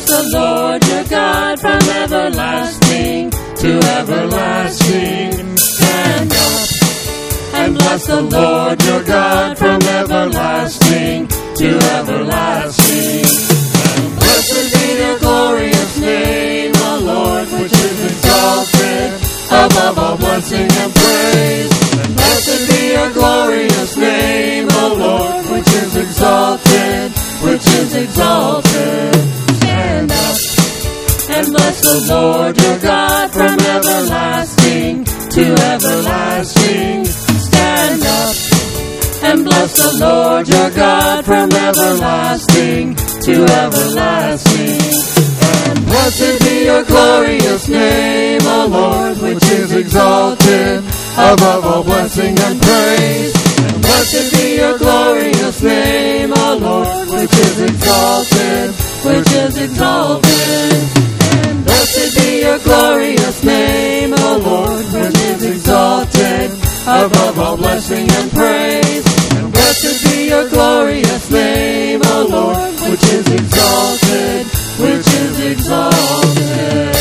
the Lord your God from everlasting to everlasting. Stand up and bless the Lord your God from everlasting to everlasting. And blessed be the glorious name, O Lord, which is exalted above all blessing and praise. And blessed be your glorious name, O Lord, which is exalted, which is exalted. Stand up and bless the Lord your God from everlasting to everlasting. Stand up and bless the Lord your God from everlasting to everlasting. And blessed be your glorious name, O Lord, which is exalted above all blessing and praise. And blessed be your glorious name, O Lord, which is exalted, which is exalted. And blessed be your glorious name, O Lord, which is exalted above all blessing and praise. And blessed be your glorious name, O Lord, which is exalted, which is exalted.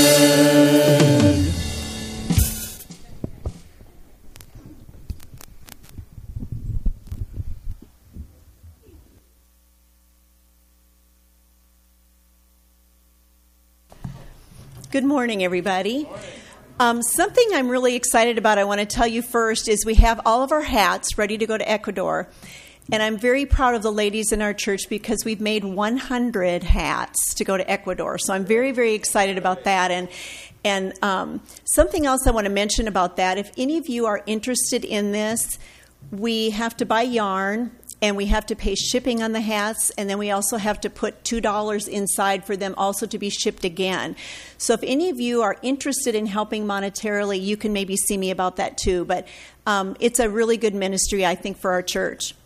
Good morning, everybody. Something I'm really excited about, I want to tell you first, is we have all of our hats ready to go to Ecuador. And I'm very proud of the ladies in our church because we've made 100 hats to go to Ecuador. So I'm very, very excited about that. And something else I want to mention about that, if any of you are interested in this, we have to buy yarn. And we have to pay shipping on the hats, and then we also have to put $2 inside for them also to be shipped again. So if any of you are interested in helping monetarily, you can maybe see me about that too. But it's a really good ministry, I think, for our church.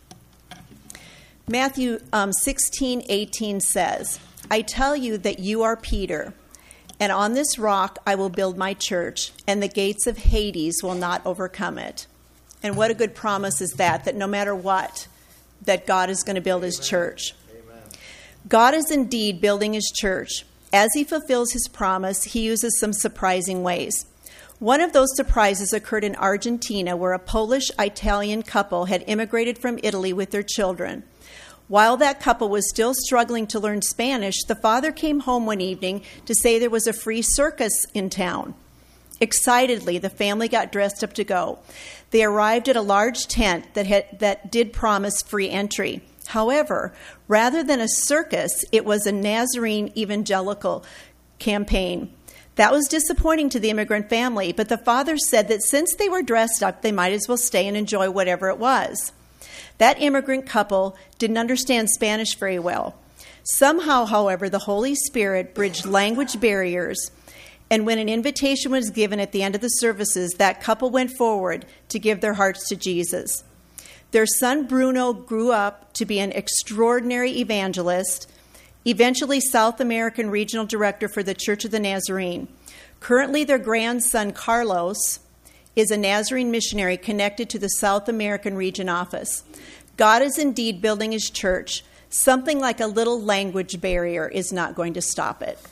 Matthew 16:18 says, I tell you that you are Peter, and on this rock I will build my church, and the gates of Hades will not overcome it. And what a good promise is that no matter what, that God is going to build his church. Amen. God is indeed building his church. As he fulfills his promise, he uses some surprising ways. One of those surprises occurred in Argentina, where a Polish-Italian couple had immigrated from Italy with their children. While that couple was still struggling to learn Spanish, the father came home one evening to say there was a free circus in town. Excitedly, the family got dressed up to go. They arrived at a large tent that did promise free entry. However, rather than a circus, it was a Nazarene evangelical campaign. That was disappointing to the immigrant family, but the father said that since they were dressed up, they might as well stay and enjoy whatever it was. That immigrant couple didn't understand Spanish very well. Somehow, however, the Holy Spirit bridged language barriers. And when an invitation was given at the end of the services, that couple went forward to give their hearts to Jesus. Their son Bruno grew up to be an extraordinary evangelist, eventually South American regional director for the Church of the Nazarene. Currently, their grandson Carlos is a Nazarene missionary connected to the South American region office. God is indeed building his church. Something like a little language barrier is not going to stop it.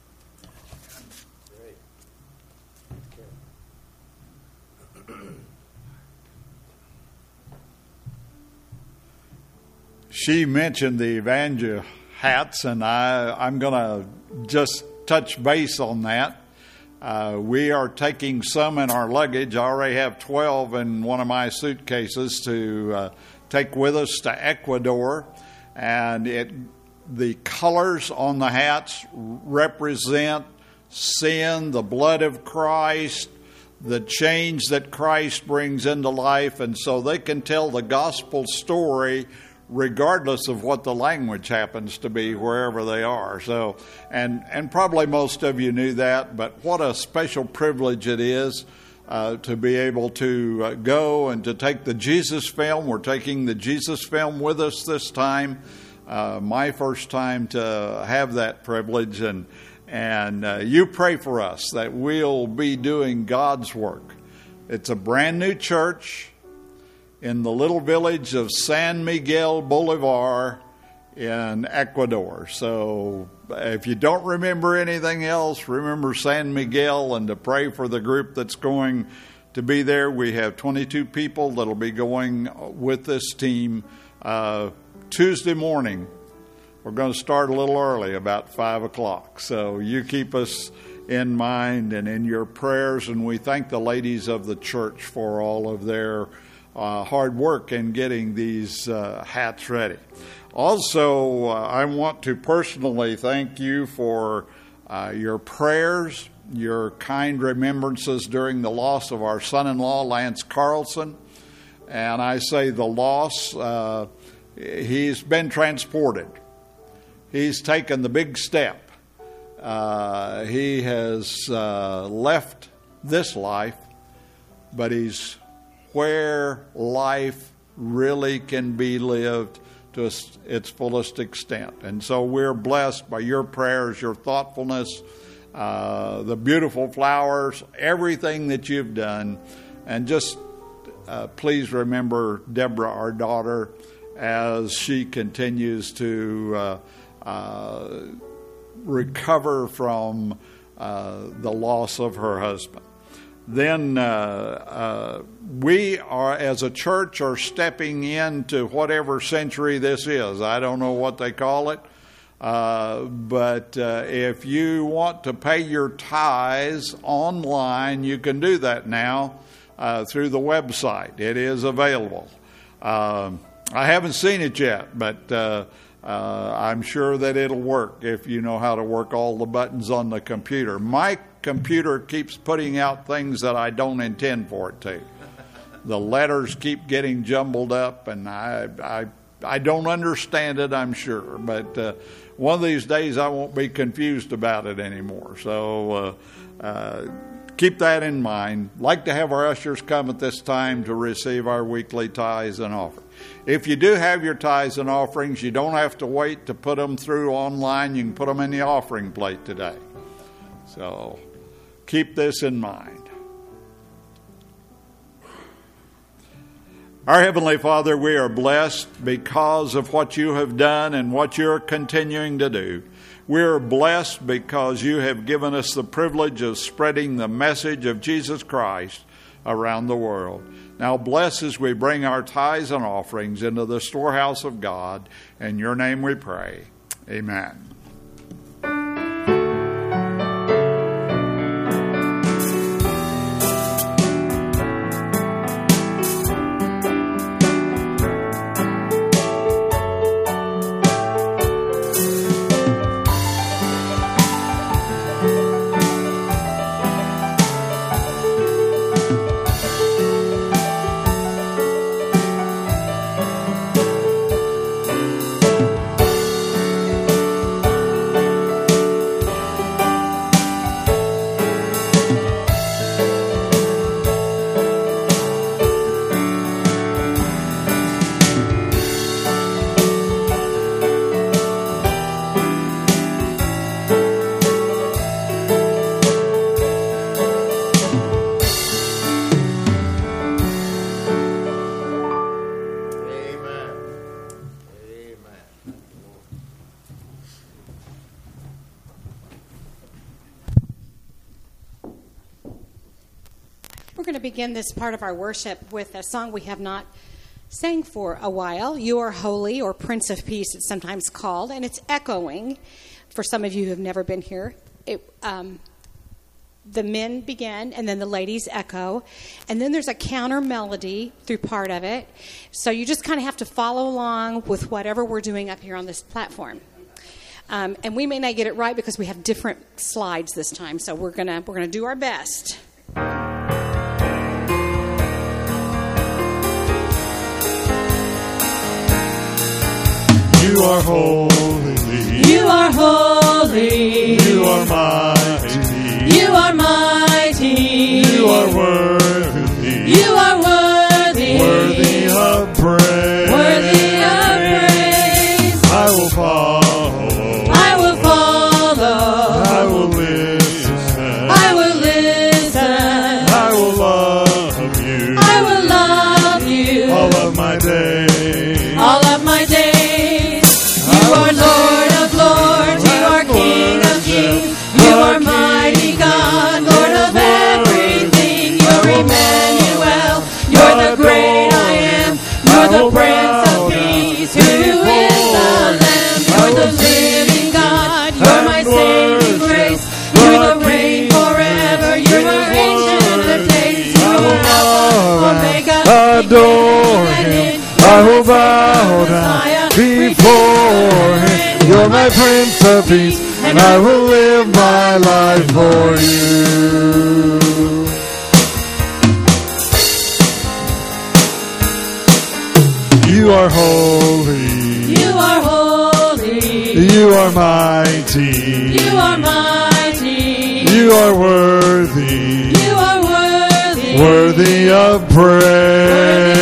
She mentioned the evangel hats, and I'm going to just touch base on that. We are taking some in our luggage. I already have 12 in one of my suitcases to take with us to Ecuador. And the colors on the hats represent sin, the blood of Christ, the change that Christ brings into life. And so they can tell the gospel story regardless of what the language happens to be wherever they are. So, and probably most of you knew that, but what a special privilege it is to be able to go and to take the Jesus film. We're taking the Jesus film with us this time. My first time to have that privilege, and you pray for us that we'll be doing God's work. It's a brand new church in the little village of San Miguel Bolivar in Ecuador. So if you don't remember anything else, remember San Miguel and to pray for the group that's going to be there. We have 22 people that'll be going with this team Tuesday morning. We're going to start a little early, about 5 o'clock. So you keep us in mind and in your prayers, and we thank the ladies of the church for all of their hard work in getting these hats ready. Also, I want to personally thank you for your prayers, your kind remembrances during the loss of our son-in-law, Lance Carlson. And I say the loss, he's been transported. He's taken the big step. He has left this life, but he's where life really can be lived to its fullest extent. And so we're blessed by your prayers, your thoughtfulness, the beautiful flowers, everything that you've done. And just please remember Deborah, our daughter, as she continues to recover from the loss of her husband. Then we are, as a church, are stepping into whatever century this is. I don't know what they call it. But if you want to pay your tithes online, you can do that now through the website. It is available. I haven't seen it yet, but I'm sure that it'll work if you know how to work all the buttons on the computer. My computer keeps putting out things that I don't intend for it to. The letters keep getting jumbled up, and I don't understand it, I'm sure. But one of these days I won't be confused about it anymore. So keep that in mind. Like to have our ushers come at this time to receive our weekly tithes and offerings. If you do have your tithes and offerings, you don't have to wait to put them through online. You can put them in the offering plate today. So keep this in mind. Our Heavenly Father, we are blessed because of what you have done and what you're continuing to do. We are blessed because you have given us the privilege of spreading the message of Jesus Christ around the world. Now bless as we bring our tithes and offerings into the storehouse of God. In your name we pray. Amen. Begin this part of our worship with a song we have not sang for a while. You Are Holy, or Prince of Peace, it's sometimes called, and it's echoing. For some of you who have never been here, the men begin, and then the ladies echo, and then there's a counter melody through part of it. So you just kind of have to follow along with whatever we're doing up here on this platform. And we may not get it right because we have different slides this time. So we're gonna do our best. You are holy. You are holy. You are mighty. You are mighty. You are worthy. You are worthy. Worthy of praise. Worthy of praise. I will follow. I will follow. I will listen. I will listen. I will love you. I will love you. All of my days. All of my days. You You're the Prince of Peace, who is the Lamb. You're the living God, you're my saving grace. You're the reign forever, you're our ancient of days. You are Alpha, Omega, adore Him. I will bow down before Him. You're my Prince of Peace, and I will live my life for You. You are holy. You are holy. You are mighty. You are mighty. You are worthy. You are worthy. Worthy of praise.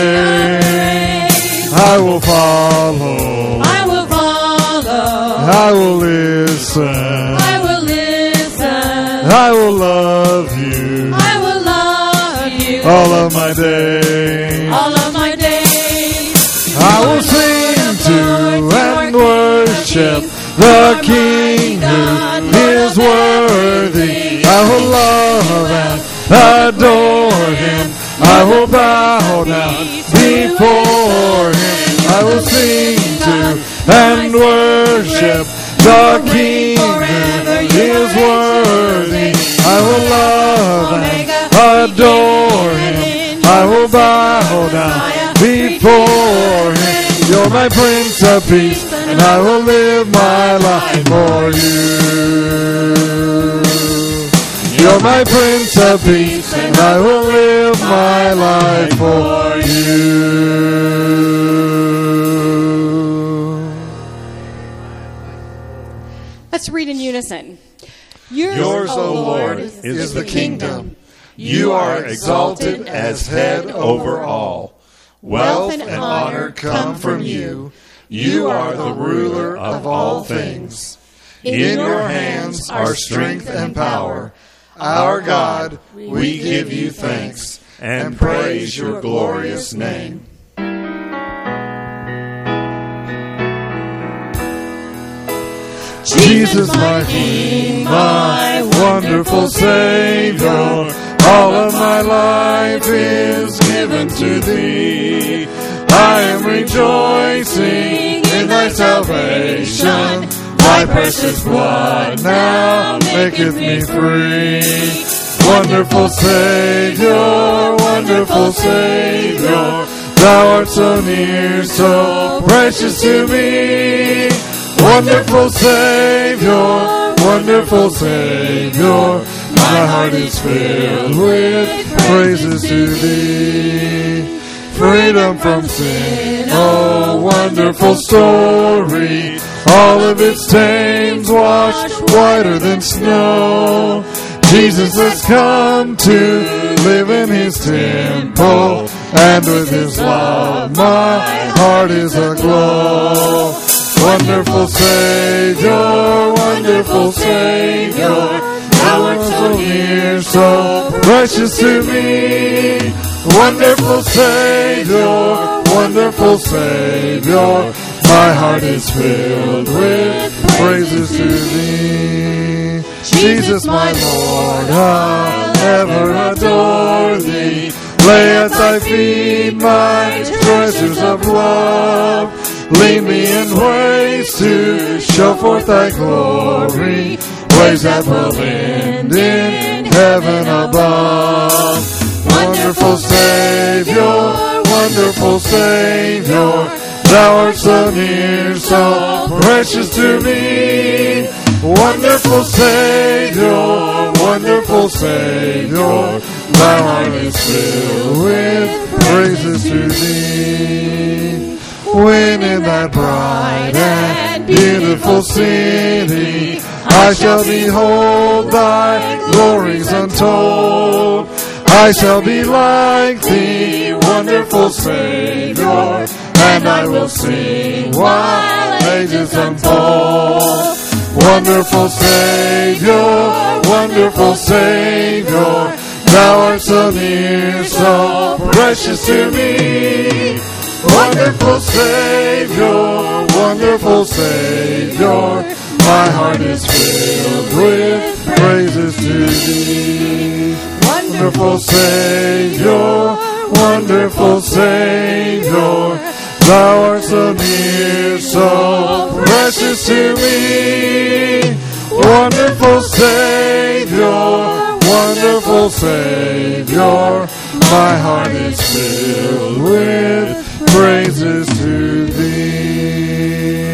I will follow. I will follow. I will listen. I will listen. I will love You. I will love You. All of my days. All of my days. I will sing to and worship the King who is worthy. I will love and adore Him. I will bow down before Him. I will sing to and worship the King who is worthy. I will love and adore Him. I will bow down before Him. You're my Prince of Peace, and I will live my life for You. You're my Prince of Peace, and I will live my life for You. Let's read in unison. Yours, O Lord, is the kingdom. You are exalted as head over all. Wealth and honor come from You. You are the ruler of all things. In Your hands are strength and power. Our God, we give You thanks and praise Your glorious name. Jesus, my King, my wonderful Savior, all of my life is given to Thee. I am rejoicing in Thy salvation. Thy precious blood now maketh me free. Wonderful Savior, Thou art so near, so precious to me. Wonderful Savior, my heart is filled with praises to Thee. Freedom from sin, oh wonderful story. All of its stains washed whiter than snow. Jesus has come to live in His temple, and with His love my heart is aglow. Wonderful Savior, Thou art so near, so precious to me. Wonderful Savior, my heart is filled with praises to Thee. Jesus, my Lord, I'll ever adore Thee. Lay at Thy feet my treasures of love. Lead me in ways to show forth Thy glory, ways that will end in heaven above. Wonderful Savior, Thou art so near, so precious to me. Wonderful Savior, my heart is filled with praises to Thee. When in that bright and beautiful city I shall behold Thy glories untold, I shall be like Thee, wonderful Savior, and I will sing while ages unfold. Wonderful Savior, Thou art so near, so precious to me. Wonderful Savior, my heart is filled with praises to Thee. Wonderful Savior, Thou art so near, so precious to me. Wonderful Savior, my heart is filled with praises to Thee.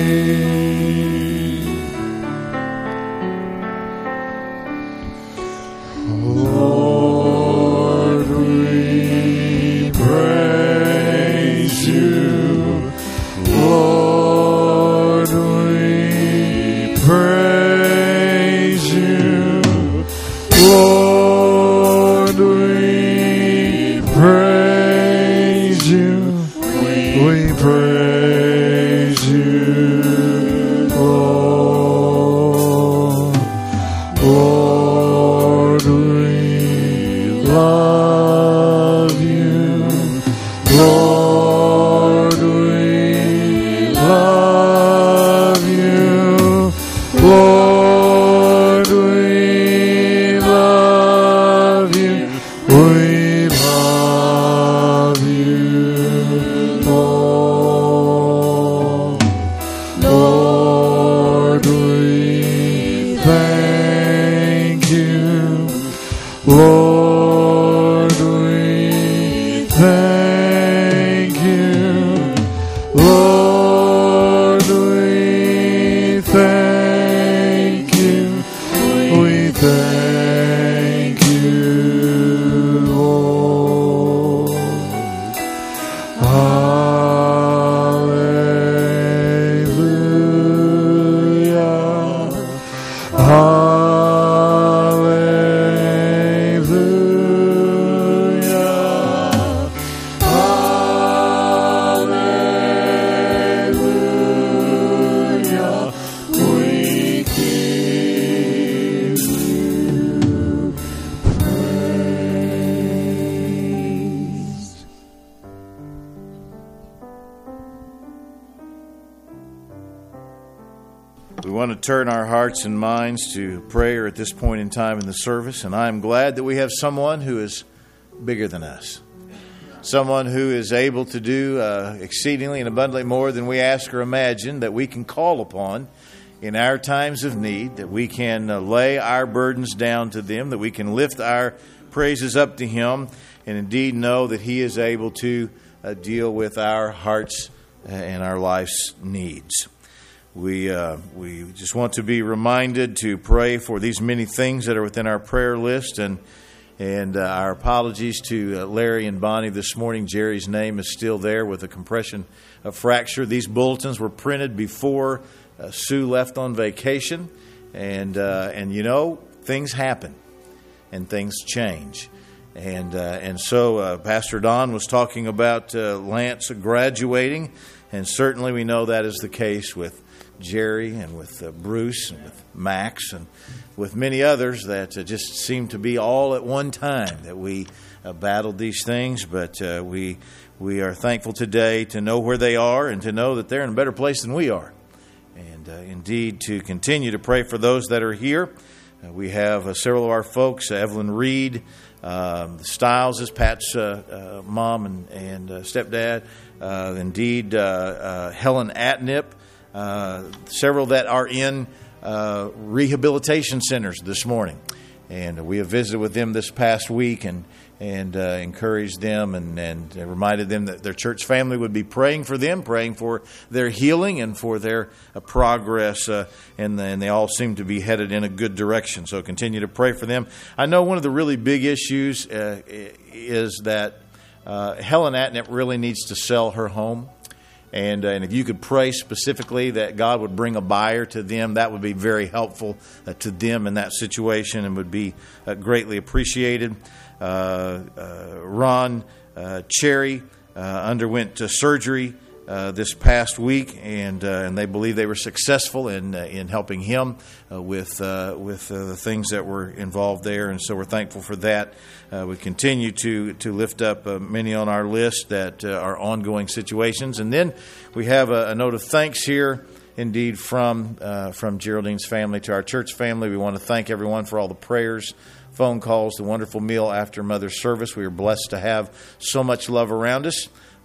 Lord, we praise You. Lord, we praise You. Lord, we praise You. We praise You, Lord. Lord, we love You. Lord, we love You. Lord, we love You. We love You, Lord. Lord, we thank You. Lord, we thank You. Lord, we thank You. We thank You, Lord. Hallelujah. Hallelujah. Hallelujah. We give You praise. We want to turn our hearts and minds to prayer at this point in time in the service, and I'm glad that we have someone who is bigger than us. Someone who is able to do exceedingly and abundantly more than we ask or imagine, that we can call upon in our times of need, that we can lay our burdens down to Them, that we can lift our praises up to Him, and indeed know that He is able to deal with our hearts and our life's needs. We just want to be reminded to pray for these many things that are within our prayer list, and our apologies to Larry and Bonnie this morning. Jerry's name is still there with a compression fracture. These bulletins were printed before Sue left on vacation, and you know, things happen and things change. And so Pastor Don was talking about Lance graduating, and certainly we know that is the case with Jerry and with Bruce and with Max and with many others that just seem to be all at one time that we battled these things. But we are thankful today to know where they are and to know that they're in a better place than we are. And indeed to continue to pray for those that are here. We have several of our folks, Evelyn Reed, Stiles is Pat's mom and stepdad. Indeed, Helen Atnip. Several that are in rehabilitation centers this morning, and we have visited with them this past week and encouraged them and reminded them that their church family would be praying for them, praying for their healing and for their progress, and they all seem to be headed in a good direction. So continue to pray for them. I know one of the really big issues is that Helen Atnip really needs to sell her home. And if you could pray specifically that God would bring a buyer to them, that would be very helpful to them in that situation and would be greatly appreciated. Ron Cherry underwent surgery this past week, and they believe they were successful in helping him with the things that were involved there, and so we're thankful for that. We continue to lift up many on our list that are ongoing situations, and then we have a note of thanks here. Indeed, from Geraldine's family to our church family, we want to thank everyone for all the prayers, phone calls, the wonderful meal after Mother's service. We are blessed to have so much love around us.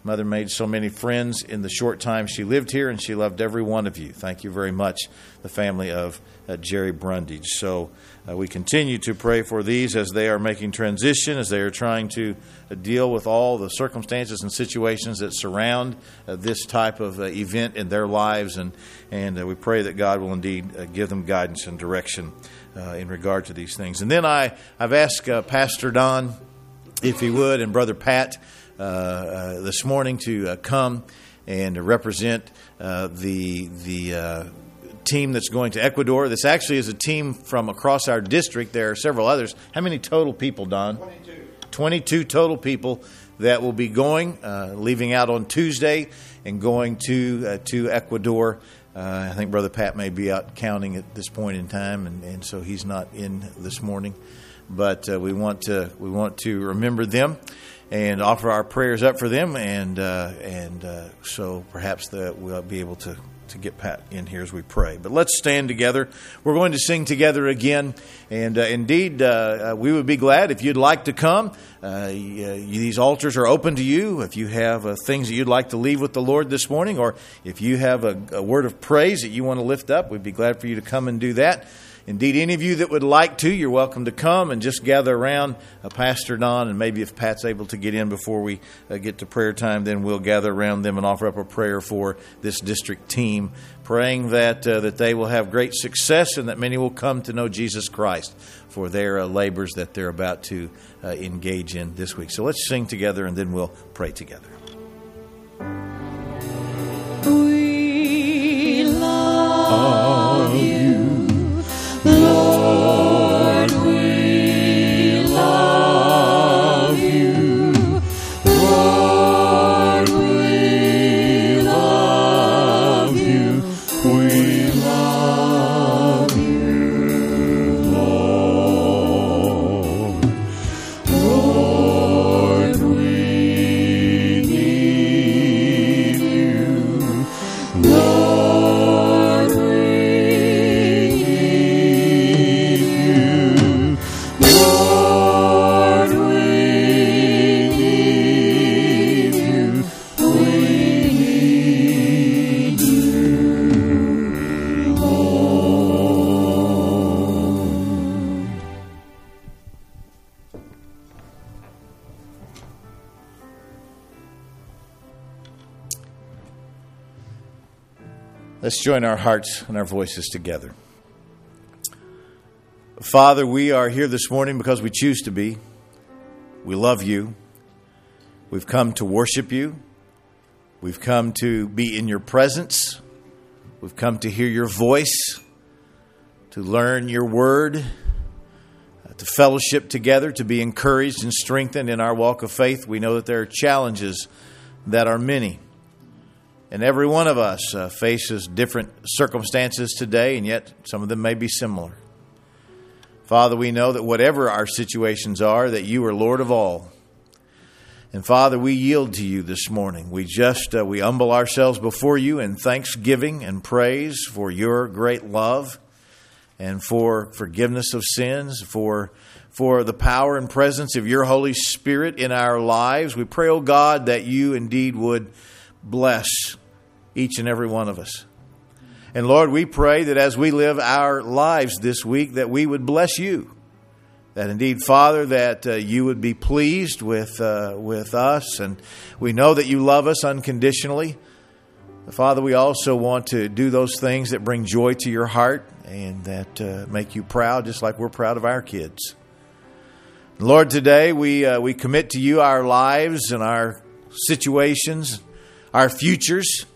Mother made so many friends in the short time she lived here, and she loved every one of you. Thank you very much, the family of Jerry Brundage. So we continue to pray for these as they are making transition, as they are trying to deal with all the circumstances and situations that surround this type of event in their lives. And we pray that God will indeed give them guidance and direction in regard to these things. And then I've asked Pastor Don, if he would, and Brother Pat this morning to come and represent the team that's going to Ecuador. This actually is a team from across our district. There are several others. How many total people, Don? 22 total people that will be going, leaving out on Tuesday and going to Ecuador. I think Brother Pat may be out counting at this point in time, and so he's not in this morning. But we want to remember them and offer our prayers up for them, and so perhaps that we'll be able to get Pat in here as we pray. But let's stand together. We're going to sing together again, and indeed we would be glad if you'd like to come. These altars are open to you. If you have things that you'd like to leave with the Lord this morning, or if you have a word of praise that you want to lift up, we'd be glad for you to come and do that. Indeed, any of you that would like to, you're welcome to come and just gather around Pastor Don, and maybe if Pat's able to get in before we get to prayer time, then we'll gather around them and offer up a prayer for this district team, praying that they will have great success and that many will come to know Jesus Christ for their labors that they're about to engage in this week. So let's sing together and then we'll pray together. We love you. Lord, we love you. Lord, we love you. We love you, Lord. Lord, we need you. Lord, we Let's join our hearts and our voices together. Father, we are here this morning because we choose to be. We love you. We've come to worship you. We've come to be in your presence. We've come to hear your voice, to learn your word, to fellowship together, to be encouraged and strengthened in our walk of faith. We know that there are challenges that are many. And every one of us faces different circumstances today, and yet some of them may be similar. Father, we know that whatever our situations are, that you are Lord of all. And Father, we yield to you this morning. We humble ourselves before you in thanksgiving and praise for your great love and for forgiveness of sins, for the power and presence of your Holy Spirit in our lives. We pray, oh God, that you indeed would bless each and every one of us. And Lord, we pray that as we live our lives this week, that we would bless you. That indeed, Father, that you would be pleased with us. And we know that you love us unconditionally. Father, we also want to do those things that bring joy to your heart and that make you proud, just like we're proud of our kids. Lord, today we commit to you our lives and our situations, our futures.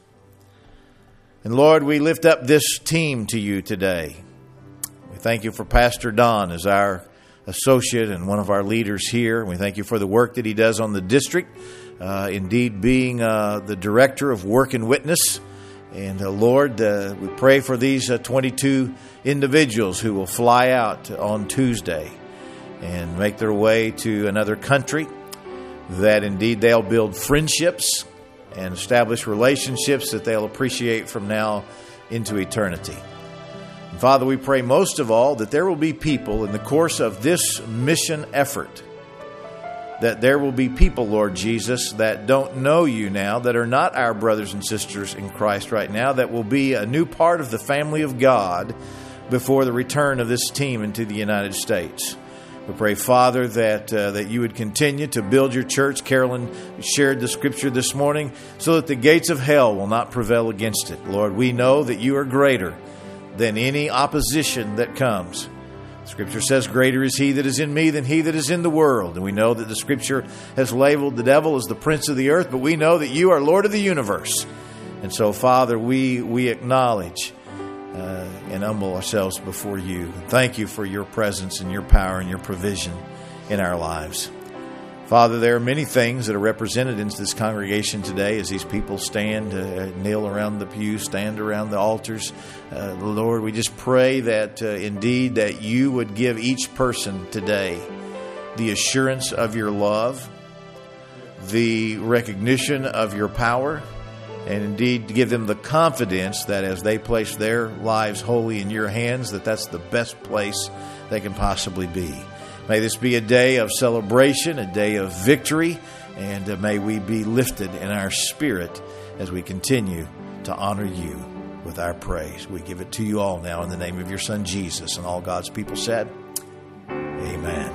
And Lord, we lift up this team to you today. We thank you for Pastor Don as our associate and one of our leaders here. We thank you for the work that he does on the district, indeed being the director of Work and Witness. And Lord, we pray for these 22 individuals who will fly out on Tuesday and make their way to another country, that indeed they'll build friendships and establish relationships that they'll appreciate from now into eternity. And Father, we pray most of all that there will be people in the course of this mission effort that there will be people, Lord Jesus, that don't know you now, that are not our brothers and sisters in Christ right now, that will be a new part of the family of God before the return of this team into the United States. We pray, Father, that you would continue to build your church. Carolyn shared the scripture this morning, so that the gates of hell will not prevail against it. Lord, we know that you are greater than any opposition that comes. Scripture says, greater is he that is in me than he that is in the world. And we know that the Scripture has labeled the devil as the prince of the earth, but we know that you are Lord of the universe. And so, Father, we acknowledge and humble ourselves before you. Thank you for your presence and your power and your provision in our lives. Father, there are many things that are represented in this congregation today as these people stand, kneel around the pew, stand around the altars. Lord, we just pray that indeed that you would give each person today the assurance of your love, the recognition of your power, and indeed to give them the confidence that as they place their lives wholly in your hands, that that's the best place they can possibly be. May this be a day of celebration, a day of victory, and may we be lifted in our spirit as we continue to honor you with our praise. We give it to you all now in the name of your Son, Jesus, and all God's people said, amen.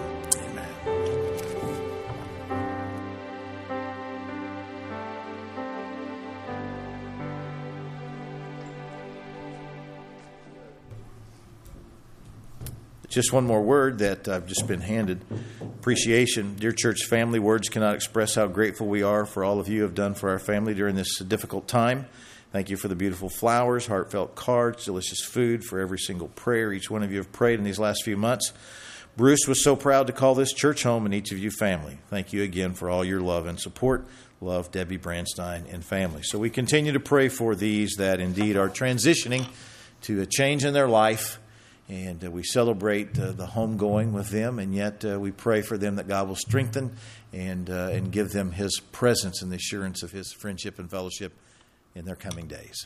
Just one more word that I've just been handed. Appreciation. Dear church family, words cannot express how grateful we are for all of you have done for our family during this difficult time. Thank you for the beautiful flowers, heartfelt cards, delicious food, for every single prayer each one of you have prayed in these last few months. Bruce was so proud to call this church home, and each of you family. Thank you again for all your love and support. Love, Debbie Brandstein and family. So we continue to pray for these that indeed are transitioning to a change in their life. And we celebrate the homegoing with them, and yet we pray for them that God will strengthen and give them His presence and the assurance of His friendship and fellowship in their coming days.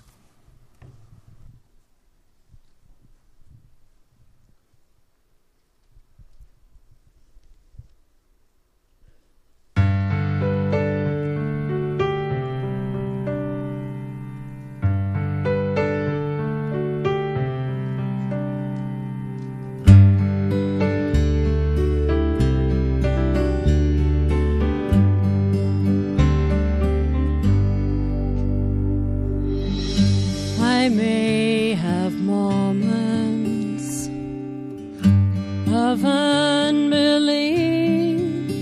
I may have moments of unbelief,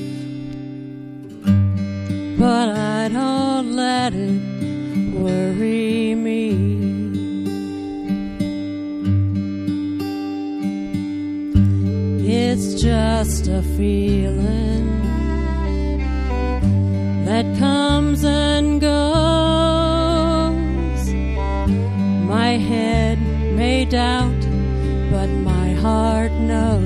but I don't let it worry me. It's just a feeling that comes and goes. My head may doubt, but my heart knows.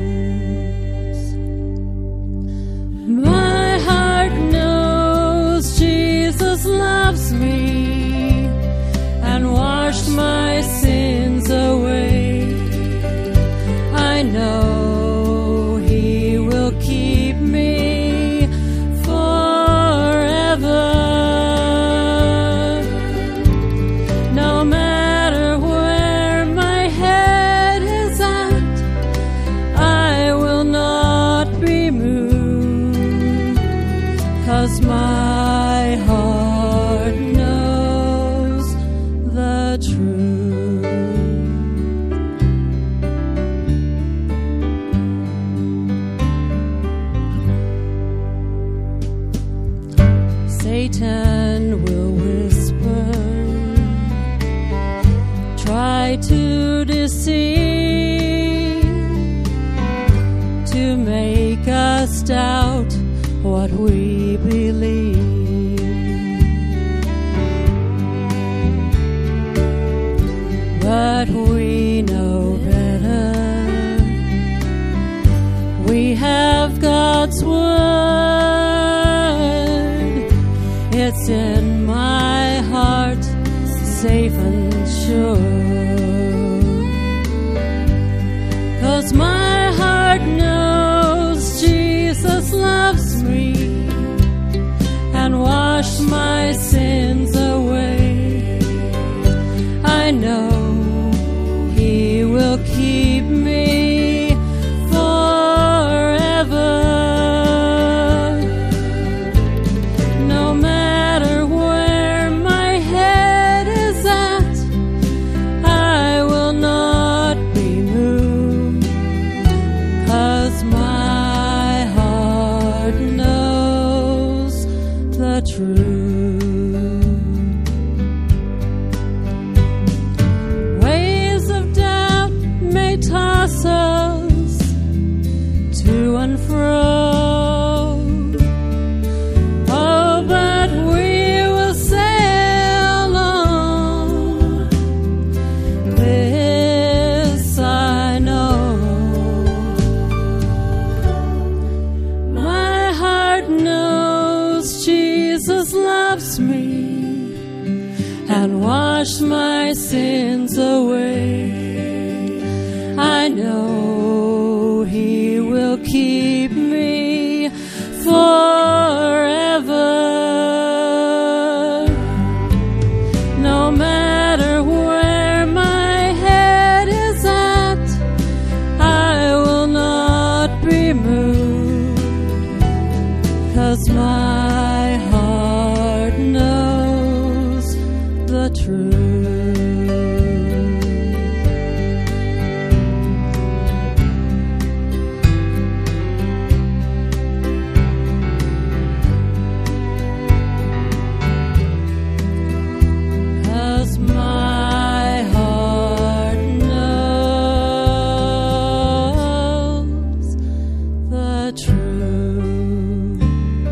My heart knows Jesus loves me and washed my sins away. I know He will keep me forever. No matter where my head is at, I will not be moved, 'cause my heart knows the truth. Satan will whisper, try to deceive, to make us doubt what we believe. But we know better. We have God's word. It's in my heart, safe and sure. 'Cause my heart knows Jesus loves me me and washed my sins away. I know He will keep me forever. No matter where my head is at, I will not be moved, 'cause my heart knows the truth. Waves of doubt may toss us to and fro. Oh, but we will sail on. This I know. My heart knows Jesus loves me and washed my sins away. I know He will keep me forever. No matter where my head is at, I will not be moved, 'cause my heart knows the truth. 'Cause my heart knows the truth.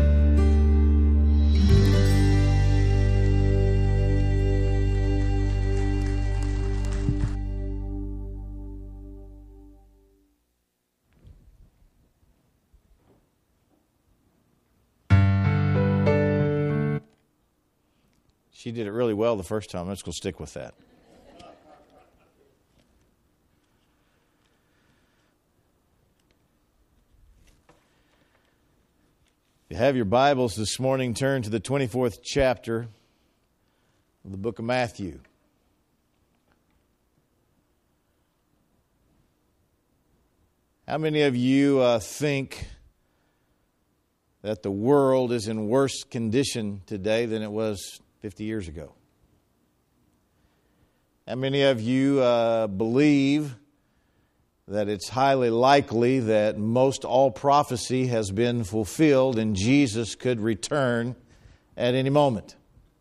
She did it really well the first time. Let's go stick with that. If you have your Bibles this morning, turn to the 24th chapter of the book of Matthew. How many of you think that the world is in worse condition today than it was 50 years ago? How many of you believe that it's highly likely that most all prophecy has been fulfilled and Jesus could return at any moment?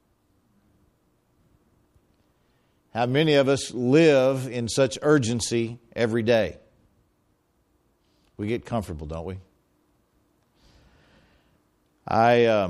How many of us live in such urgency every day? We get comfortable, don't we? I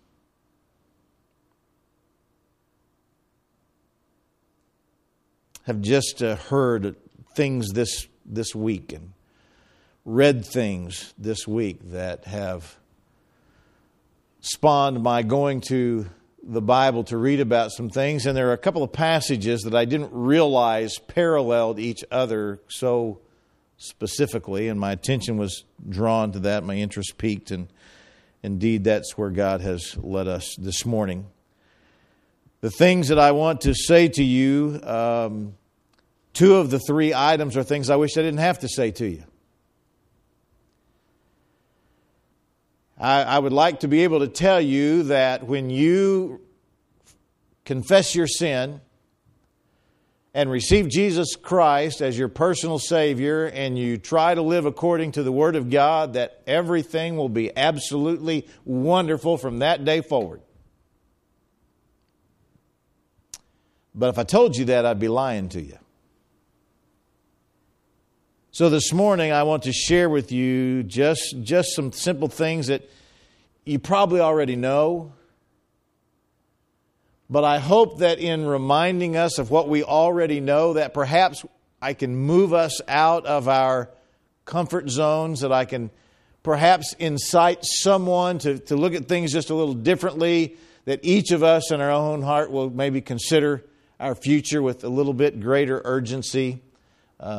have just heard things this week and read things this week that have spawned my going to the Bible to read about some things. And there are a couple of passages that I didn't realize paralleled each other so specifically, and my attention was drawn to that. My interest piqued, and indeed that's where God has led us this morning. The things that I want to say to you, two of the three items are things I wish I didn't have to say to you. I would like to be able to tell you that when you confess your sin and receive Jesus Christ as your personal Savior and you try to live according to the Word of God, that everything will be absolutely wonderful from that day forward. But if I told you that, I'd be lying to you. So this morning I want to share with you just some simple things that you probably already know. But I hope that in reminding us of what we already know, that perhaps I can move us out of our comfort zones, that I can perhaps incite someone to look at things just a little differently, that each of us in our own heart will maybe consider our future with a little bit greater urgency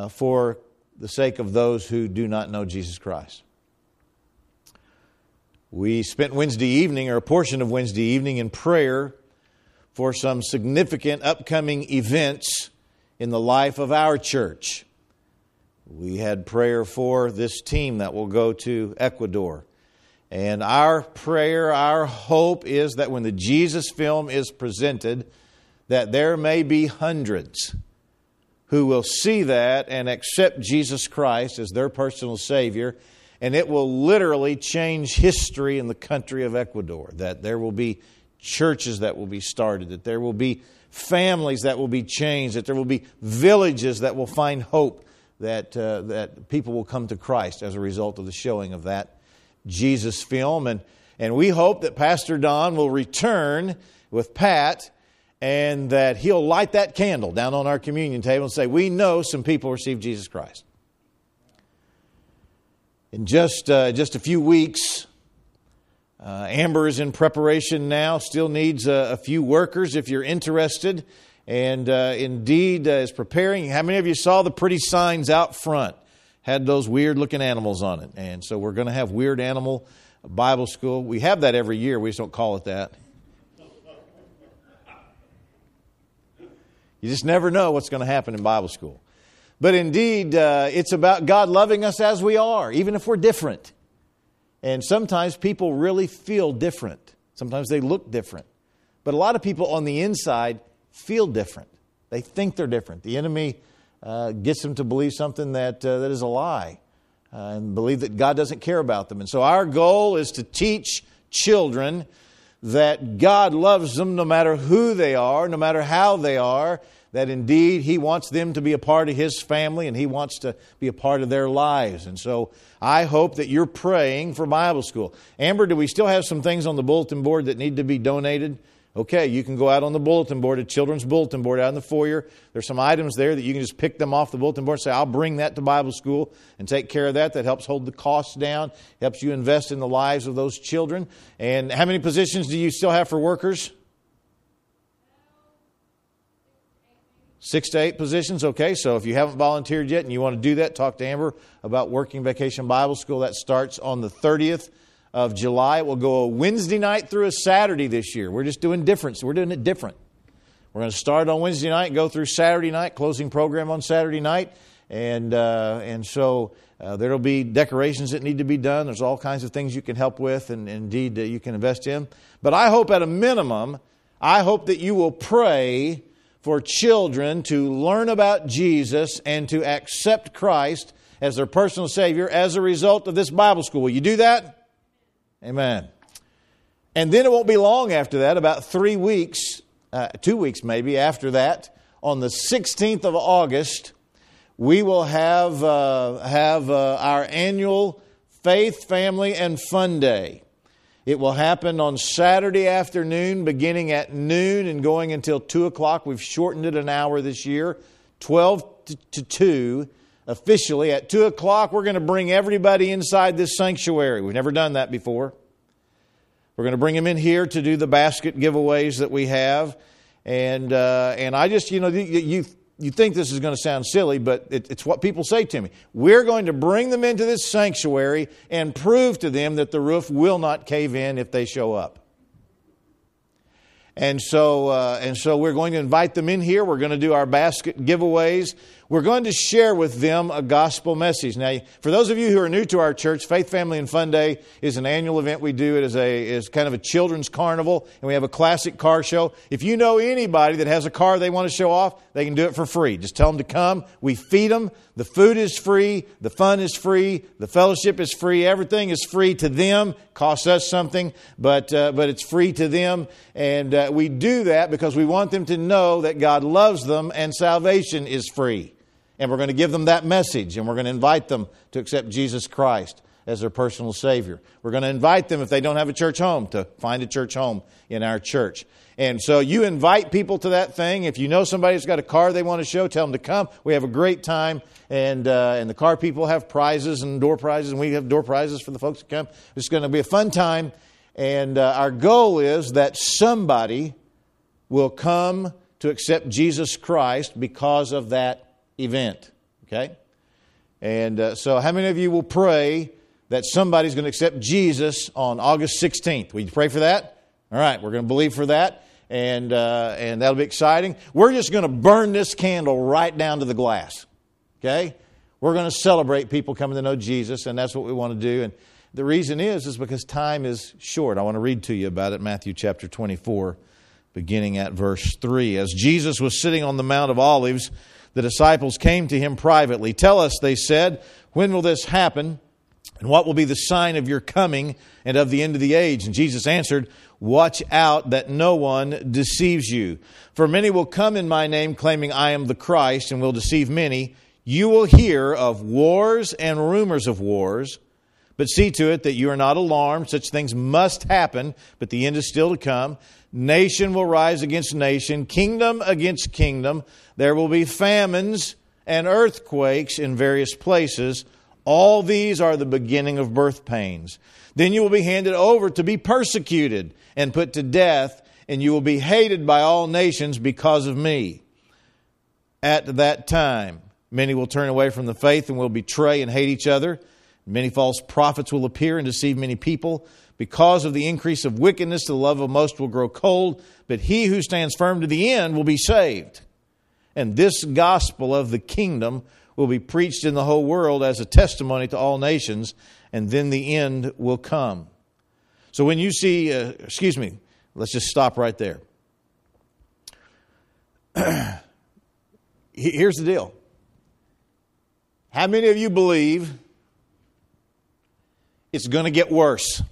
for the sake of those who do not know Jesus Christ. We spent Wednesday evening, or a portion of Wednesday evening, in prayer for some significant upcoming events in the life of our church. We had prayer for this team that will go to Ecuador. And our prayer, our hope is that when the Jesus film is presented, that there may be hundreds who will see that and accept Jesus Christ as their personal Savior, and it will literally change history in the country of Ecuador, that there will be churches that will be started, that there will be families that will be changed, that there will be villages that will find hope, that people will come to Christ as a result of the showing of that Jesus film. And we hope that Pastor Don will return with Pat, and that he'll light that candle down on our communion table and say, we know some people received Jesus Christ. In just a few weeks, Amber is in preparation now, still needs a few workers if you're interested, and indeed is preparing. How many of you saw the pretty signs out front? Had those weird looking animals on it. And so we're going to have Weird Animal Bible School. We have that every year, we just don't call it that. You just never know what's going to happen in Bible school. But indeed, it's about God loving us as we are, even if we're different. And sometimes people really feel different. Sometimes they look different. But a lot of people on the inside feel different. They think they're different. The enemy gets them to believe something that is a lie, and believe that God doesn't care about them. And so our goal is to teach children that God loves them no matter who they are, no matter how they are, that indeed He wants them to be a part of His family and He wants to be a part of their lives. And so I hope that you're praying for Bible school. Amber, do we still have some things on the bulletin board that need to be donated? Okay, you can go out on the bulletin board, a children's bulletin board out in the foyer. There's some items there that you can just pick them off the bulletin board and say, I'll bring that to Bible school and take care of that. That helps hold the costs down, helps you invest in the lives of those children. And how many positions do you still have for workers? 6 to 8 positions. Okay, so if you haven't volunteered yet and you want to do that, talk to Amber about Working Vacation Bible School. That starts on the 30th of July. It will go a Wednesday night through a Saturday this year. We're just doing different. So we're doing it different. We're going to start on Wednesday night and go through Saturday night, closing program on Saturday night. And so there'll be decorations that need to be done. There's all kinds of things you can help with, and indeed you can invest in. But I hope at a minimum, I hope that you will pray for children to learn about Jesus and to accept Christ as their personal Savior as a result of this Bible school. Will you do that? Amen. And then it won't be long after that, about 3 weeks, 2 weeks maybe after that, on the 16th of August, we will have our annual Faith, Family, and Fun Day. It will happen on Saturday afternoon, beginning at noon and going until 2 o'clock. We've shortened it an hour this year, 12 to 2. Officially, at 2 o'clock, we're going to bring everybody inside this sanctuary. We've never done that before. We're going to bring them in here to do the basket giveaways that we have. And I just, you think this is going to sound silly, but it's what people say to me. We're going to bring them into this sanctuary and prove to them that the roof will not cave in if they show up. And so we're going to invite them in here. We're going to do our basket giveaways. We're going to share with them a gospel message. Now, for those of you who are new to our church, Faith, Family, and Fun Day is an annual event we do. It is kind of a children's carnival, and we have a classic car show. If you know anybody that has a car they want to show off, they can do it for free. Just tell them to come. We feed them. The food is free. The fun is free. The fellowship is free. Everything is free to them. Costs us something, but it's free to them. And we do that because we want them to know that God loves them and salvation is free. And we're going to give them that message, and we're going to invite them to accept Jesus Christ as their personal Savior. We're going to invite them, if they don't have a church home, to find a church home in our church. And so you invite people to that thing. If you know somebody who's got a car they want to show, tell them to come. We have a great time, and the car people have prizes and door prizes, and we have door prizes for the folks that come. It's going to be a fun time, and our goal is that somebody will come to accept Jesus Christ because of that event. Okay? And so how many of you will pray that somebody's going to accept Jesus on August 16th. Will you pray for that? All right, we're going to believe for that, and that'll be exciting. We're just going to burn this candle right down to the glass, okay? We're going to celebrate people coming to know Jesus, and that's what we want to do. And the reason is because time is short. I want to read to you about it, Matthew chapter 24, beginning at verse 3. As Jesus was sitting on the Mount of Olives, the disciples came to him privately. "Tell us," they said, "when will this happen? And what will be the sign of your coming and of the end of the age?" And Jesus answered, "Watch out that no one deceives you. For many will come in my name, claiming I am the Christ, and will deceive many. You will hear of wars and rumors of wars. But see to it that you are not alarmed. Such things must happen, but the end is still to come. Nation will rise against nation, kingdom against kingdom. There will be famines and earthquakes in various places. All these are the beginning of birth pains. Then you will be handed over to be persecuted and put to death, and you will be hated by all nations because of me. At that time, many will turn away from the faith and will betray and hate each other. Many false prophets will appear and deceive many people. Because of the increase of wickedness, the love of most will grow cold, but he who stands firm to the end will be saved. And this gospel of the kingdom will be preached in the whole world as a testimony to all nations, and then the end will come." So when you see, let's just stop right there. Here's the deal. How many of you believe it's going to get worse?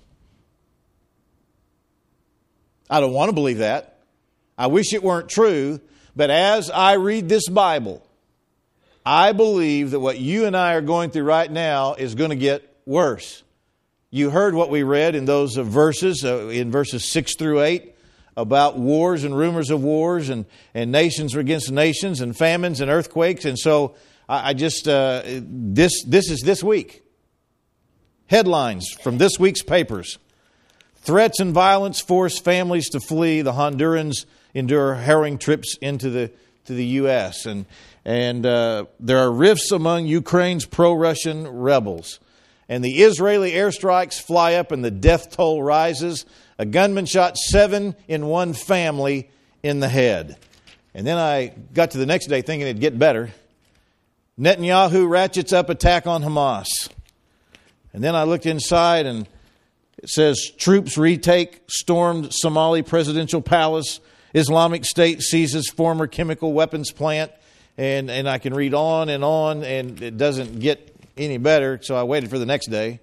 I don't want to believe that. I wish it weren't true. But as I read this Bible, I believe that what you and I are going through right now is going to get worse. You heard what we read in those verses, in verses 6 through 8, about wars and rumors of wars and nations against nations and famines and earthquakes. And so this is this week. Headlines from this week's papers. Threats and violence force families to flee. The Hondurans endure harrowing trips into the U.S. And there are rifts among Ukraine's pro-Russian rebels. And the Israeli airstrikes fly up and the death toll rises. A gunman shot 7 in one family in the head. And then I got to the next day thinking it'd get better. Netanyahu ratchets up attack on Hamas. And then I looked inside and it says, troops retake stormed Somali presidential palace. Islamic State seizes former chemical weapons plant. And I can read on, and it doesn't get any better, so I waited for the next day.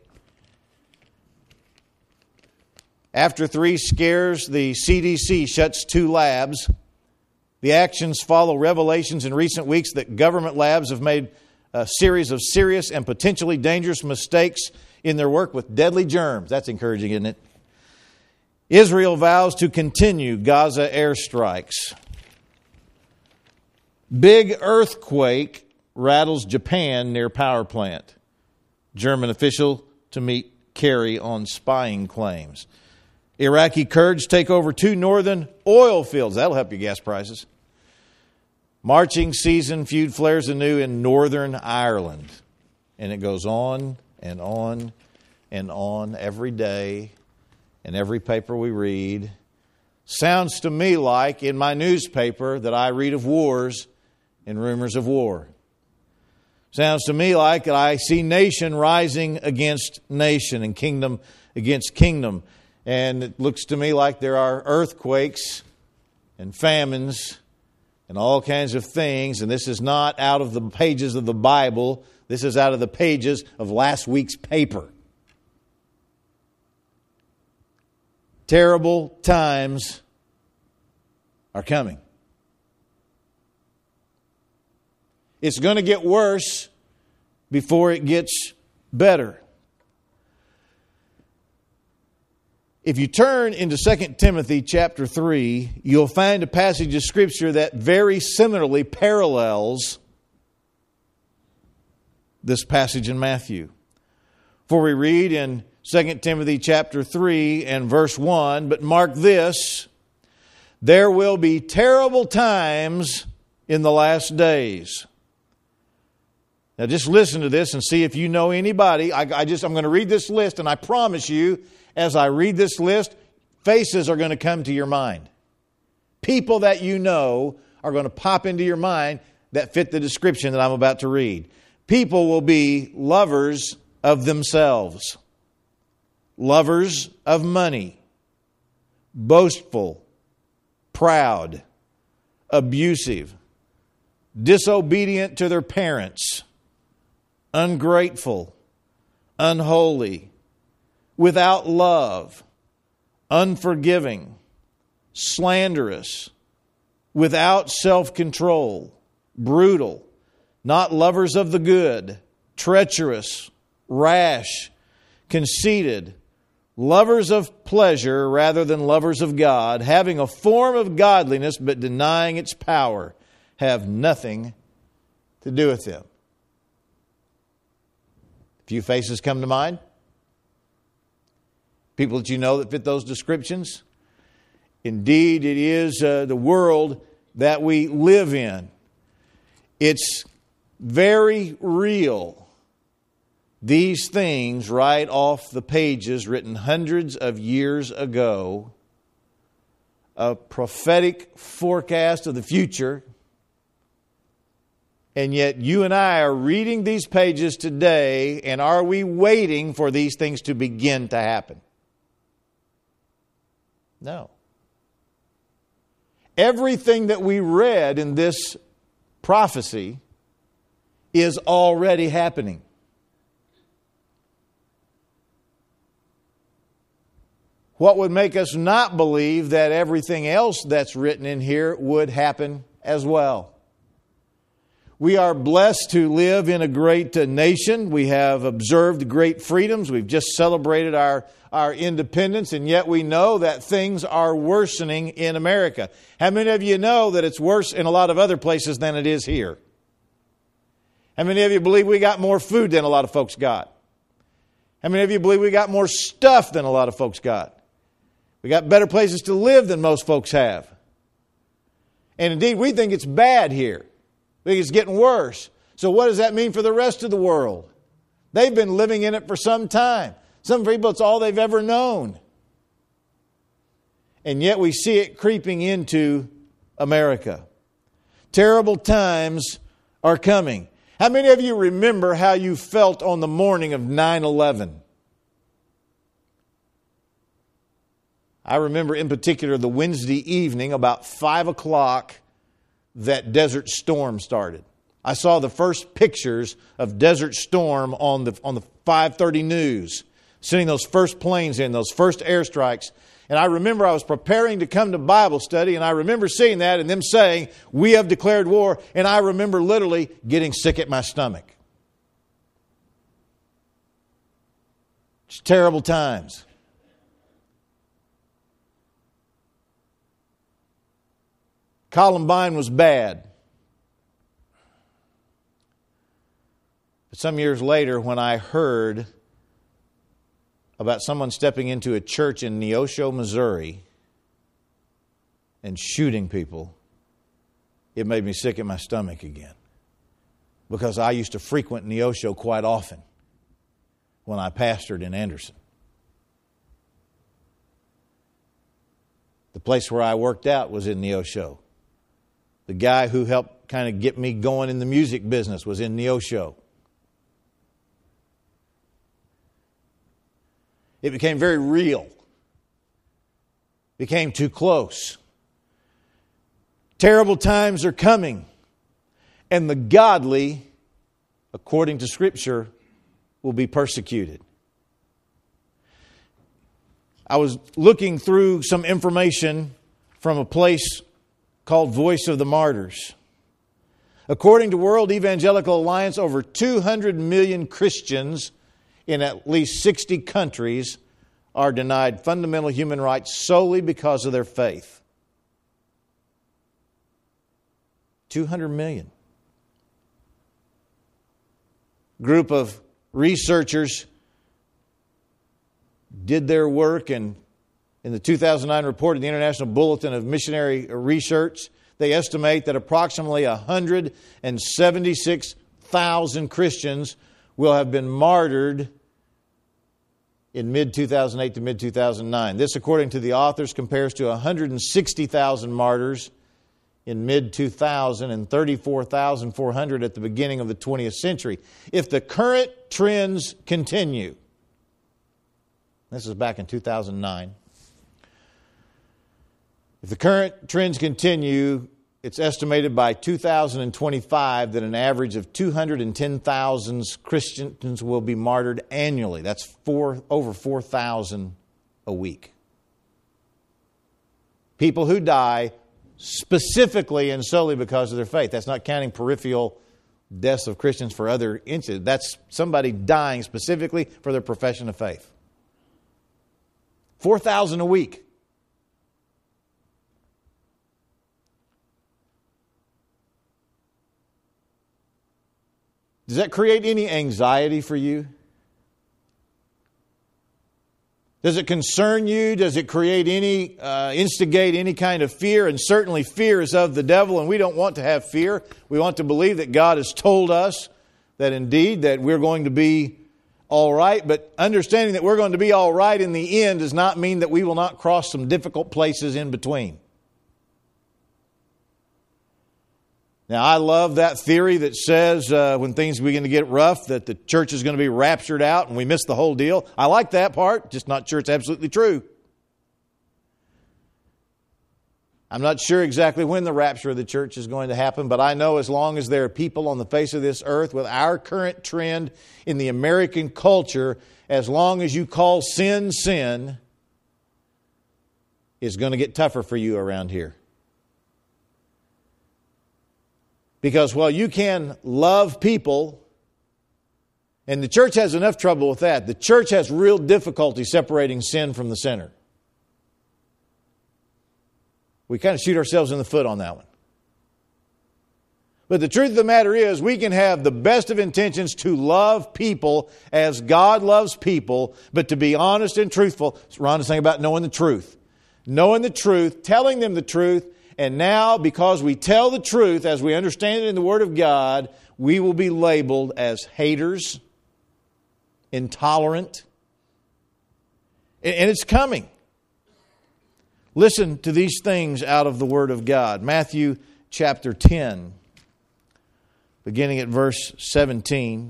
After 3 scares, the CDC shuts 2 labs. The actions follow revelations in recent weeks that government labs have made a series of serious and potentially dangerous mistakes in their work with deadly germs. That's encouraging, isn't it? Israel vows to continue Gaza airstrikes. Big earthquake rattles Japan near power plant. German official to meet Kerry on spying claims. Iraqi Kurds take over 2 northern oil fields. That'll help your gas prices. Marching season feud flares anew in Northern Ireland. And it goes on and on and on every day in every paper we read. Sounds to me like in my newspaper that I read of wars and rumors of war. Sounds to me like I see nation rising against nation and kingdom against kingdom. And it looks to me like there are earthquakes and famines and all kinds of things. And this is not out of the pages of the Bible. This is out of the pages of last week's paper. Terrible times are coming. It's going to get worse before it gets better. If you turn into 2 Timothy chapter 3, you'll find a passage of Scripture that very similarly parallels this passage in Matthew. For we read in 2 Timothy chapter 3 and verse 1, "But mark this, there will be terrible times in the last days. Now just listen to this and see if you know anybody. I'm going to read this list, and I promise you, as I read this list, faces are going to come to your mind. People that you know are going to pop into your mind that fit the description that I'm about to read. People will be lovers of themselves, lovers of money, boastful, proud, abusive, disobedient to their parents, ungrateful, unholy, without love, unforgiving, slanderous, without self-control, brutal, not lovers of the good, treacherous, rash, conceited, lovers of pleasure rather than lovers of God, having a form of godliness but denying its power, have nothing to do with them. A few faces come to mind. People that you know that fit those descriptions. Indeed, it is the world that we live in. It's very real. These things right off the pages written hundreds of years ago, a prophetic forecast of the future, and yet you and I are reading these pages today, and are we waiting for these things to begin to happen? No. Everything that we read in this prophecy is already happening. What would make us not believe that everything else that's written in here would happen as well? We are blessed to live in a great nation. We have observed great freedoms. We've just celebrated our independence, and yet we know that things are worsening in America. How many of you know that it's worse in a lot of other places than it is here? How many of you believe we got more food than a lot of folks got? How many of you believe we got more stuff than a lot of folks got? We got better places to live than most folks have. And indeed, we think it's bad here. We think it's getting worse. So what does that mean for the rest of the world? They've been living in it for some time. Some people, it's all they've ever known. And yet we see it creeping into America. Terrible times are coming. How many of you remember how you felt on the morning of 9/11? I remember in particular the Wednesday evening about 5 o'clock that Desert Storm started. I saw the first pictures of Desert Storm on the 5:30 news, sending those first planes in, those first airstrikes. And I remember I was preparing to come to Bible study, and I remember seeing that and them saying, "We have declared war." And I remember literally getting sick at my stomach. It's terrible times. Columbine was bad. But some years later, when I heard about someone stepping into a church in Neosho, Missouri, and shooting people, it made me sick at my stomach again. Because I used to frequent Neosho quite often when I pastored in Anderson. The place where I worked out was in Neosho. The guy who helped kind of get me going in the music business was in Neosho. It became very real. Became too close. Terrible times are coming. And the godly, according to Scripture, will be persecuted. I was looking through some information from a place called Voice of the Martyrs. According to World Evangelical Alliance, over 200 million Christians in at least 60 countries are denied fundamental human rights solely because of their faith. 200 million. Group of researchers did their work, and in the 2009 report of the International Bulletin of Missionary Research, they estimate that approximately 110,000 Christians will have been martyred in mid-2008 to mid-2009. This, according to the authors, compares to 160,000 martyrs in mid-2000 and 34,400 at the beginning of the 20th century. If the current trends continue, this is back in 2009, if the current trends continue, it's estimated by 2025 that an average of 210,000 Christians will be martyred annually. That's over 4,000 a week. People who die specifically and solely because of their faith. That's not counting peripheral deaths of Christians for other incidents. That's somebody dying specifically for their profession of faith. 4,000 a week. Does that create any anxiety for you? Does it concern you? Does it create instigate any kind of fear? And certainly fear is of the devil, and we don't want to have fear. We want to believe that God has told us that indeed that we're going to be all right. But understanding that we're going to be all right in the end does not mean that we will not cross some difficult places in between. Now, I love that theory that says when things begin to get rough that the church is going to be raptured out and we miss the whole deal. I like that part, just not sure it's absolutely true. I'm not sure exactly when the rapture of the church is going to happen, but I know as long as there are people on the face of this earth with our current trend in the American culture, as long as you call sin, sin, it's going to get tougher for you around here. Because while you can love people, and the church has enough trouble with that, the church has real difficulty separating sin from the sinner. We kind of shoot ourselves in the foot on that one. But the truth of the matter is, we can have the best of intentions to love people as God loves people, but to be honest and truthful. Ron is saying about knowing the truth. Knowing the truth, telling them the truth, and now, because we tell the truth as we understand it in the Word of God, we will be labeled as haters, intolerant, and it's coming. Listen to these things out of the Word of God. Matthew chapter 10, beginning at verse 17.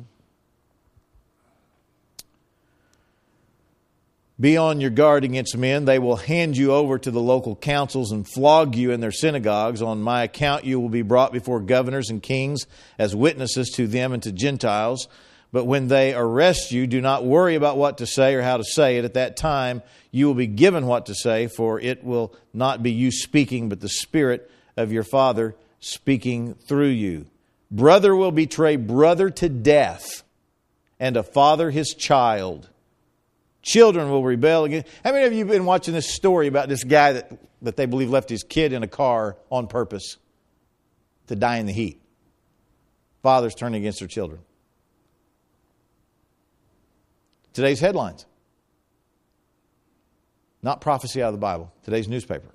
Be on your guard against men. They will hand you over to the local councils and flog you in their synagogues. On my account you will be brought before governors and kings as witnesses to them and to Gentiles. But when they arrest you, do not worry about what to say or how to say it. At that time you will be given what to say, for it will not be you speaking, but the Spirit of your Father speaking through you. Brother will betray brother to death, and a father his child. Children will rebel against. How many of you have been watching this story about this guy that they believe left his kid in a car on purpose to die in the heat? Fathers turning against their children. Today's headlines. Not prophecy out of the Bible. Today's newspaper.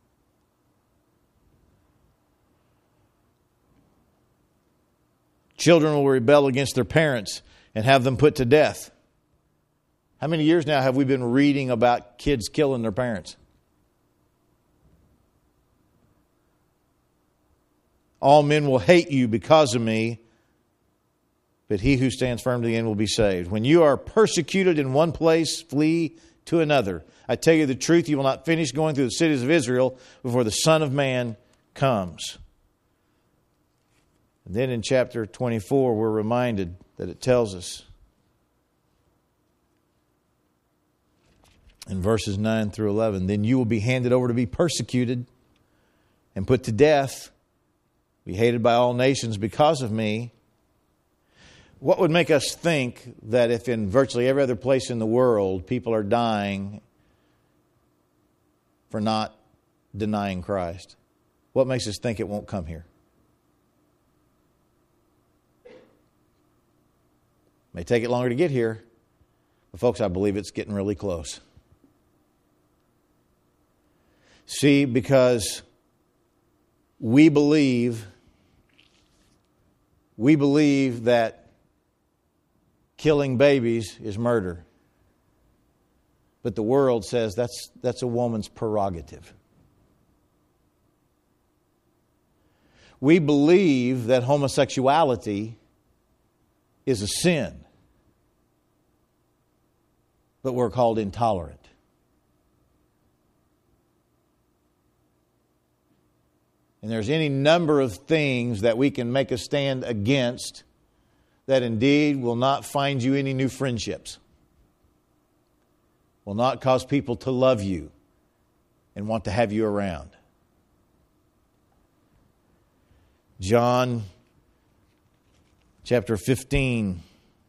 Children will rebel against their parents and have them put to death. How many years now have we been reading about kids killing their parents? All men will hate you because of me, but he who stands firm to the end will be saved. When you are persecuted in one place, flee to another. I tell you the truth, you will not finish going through the cities of Israel before the Son of Man comes. And then in chapter 24, we're reminded that it tells us in verses 9 through 11, then you will be handed over to be persecuted and put to death, be hated by all nations because of me. What would make us think that if in virtually every other place in the world people are dying for not denying Christ, what makes us think it won't come here? May take it longer to get here, but folks, I believe it's getting really close. See, because we believe We believe that killing babies is murder. But the world says that's a woman's prerogative. We believe that homosexuality is a sin. But we're called intolerant. And there's any number of things that we can make a stand against that indeed will not find you any new friendships, will not cause people to love you and want to have you around. John chapter 15,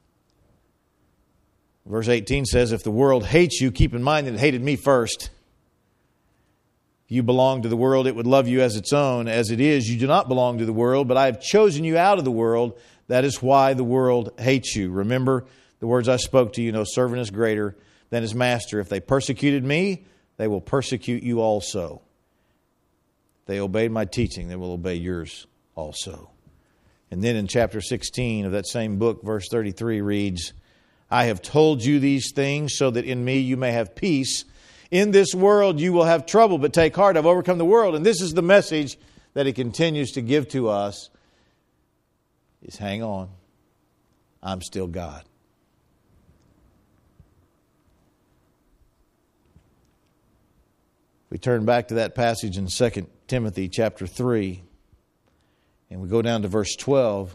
verse 18 says, if the world hates you, keep in mind that it hated me first. If you belong to the world, it would love you as its own. As it is, you do not belong to the world, but I have chosen you out of the world. That is why the world hates you. Remember the words I spoke to you. No servant is greater than his master. If they persecuted me, they will persecute you also. If they obeyed my teaching, they will obey yours also. And then in chapter 16 of that same book, verse 33 reads, I have told you these things so that in me you may have peace. In this world you will have trouble, but take heart, I've overcome the world. And this is the message that he continues to give to us, is hang on, I'm still God. We turn back to that passage in 2 Timothy chapter 3, and we go down to verse 12.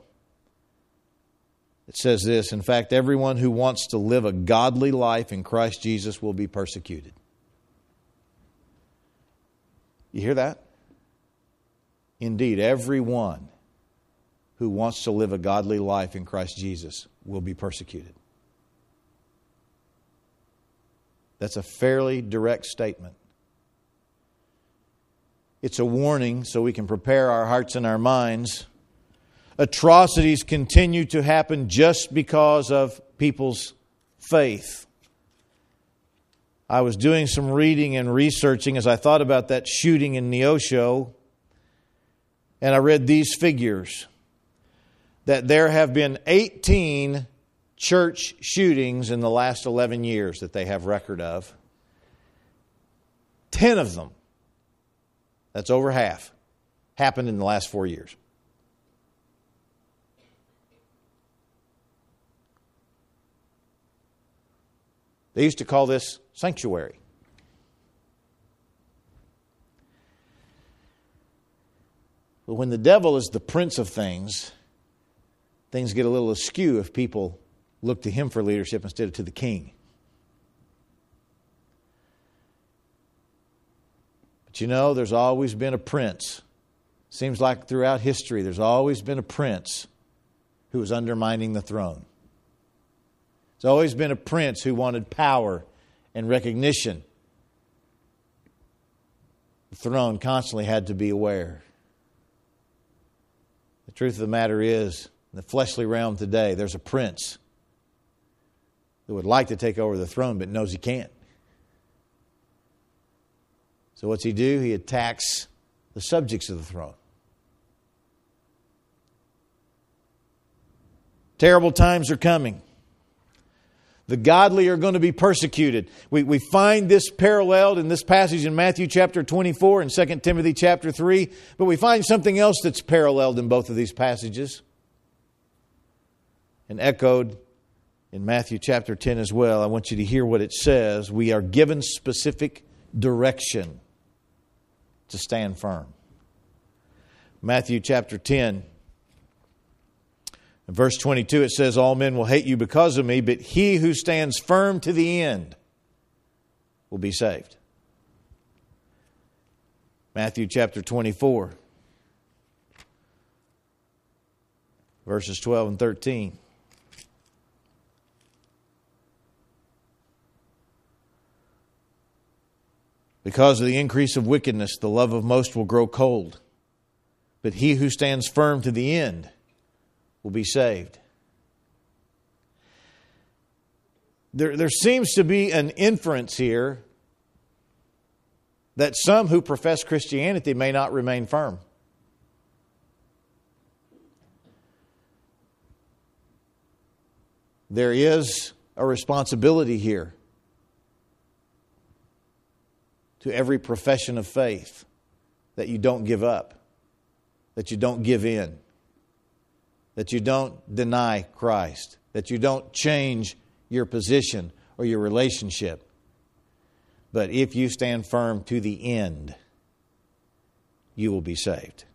It says this, in fact, everyone who wants to live a godly life in Christ Jesus will be persecuted. You hear that? Indeed, everyone who wants to live a godly life in Christ Jesus will be persecuted. That's a fairly direct statement. It's a warning so we can prepare our hearts and our minds. Atrocities continue to happen just because of people's faith. I was doing some reading and researching as I thought about that shooting in Neosho, and I read these figures, that there have been 18 church shootings in the last 11 years that they have record of. 10 of them, that's over half, happened in the last 4 years. They used to call this sanctuary. But when the devil is the prince of things, things get a little askew if people look to him for leadership instead of to the king. But you know, there's always been a prince. Seems like throughout history, there's always been a prince who was undermining the throne. There's always been a prince who wanted power and recognition. The throne constantly had to be aware. The truth of the matter is, in the fleshly realm today, there's a prince who would like to take over the throne but knows he can't. So what's he do? He attacks the subjects of the throne. Terrible times are coming. The godly are going to be persecuted. We find this paralleled in this passage in Matthew chapter 24 and 2 Timothy chapter 3. But we find something else that's paralleled in both of these passages and echoed in Matthew chapter 10 as well. I want you to hear what it says. We are given specific direction to stand firm. Matthew chapter 10. In verse 22 it says, all men will hate you because of me, but he who stands firm to the end will be saved. Matthew chapter 24, verses 12 and 13. Because of the increase of wickedness, the love of most will grow cold. But he who stands firm to the end will be saved. There seems to be an inference here that some who profess Christianity may not remain firm. there is a responsibility here to every profession of faith that you don't give up, that you don't give in, that you don't deny Christ, that you don't change your position or your relationship. But if you stand firm to the end, you will be saved.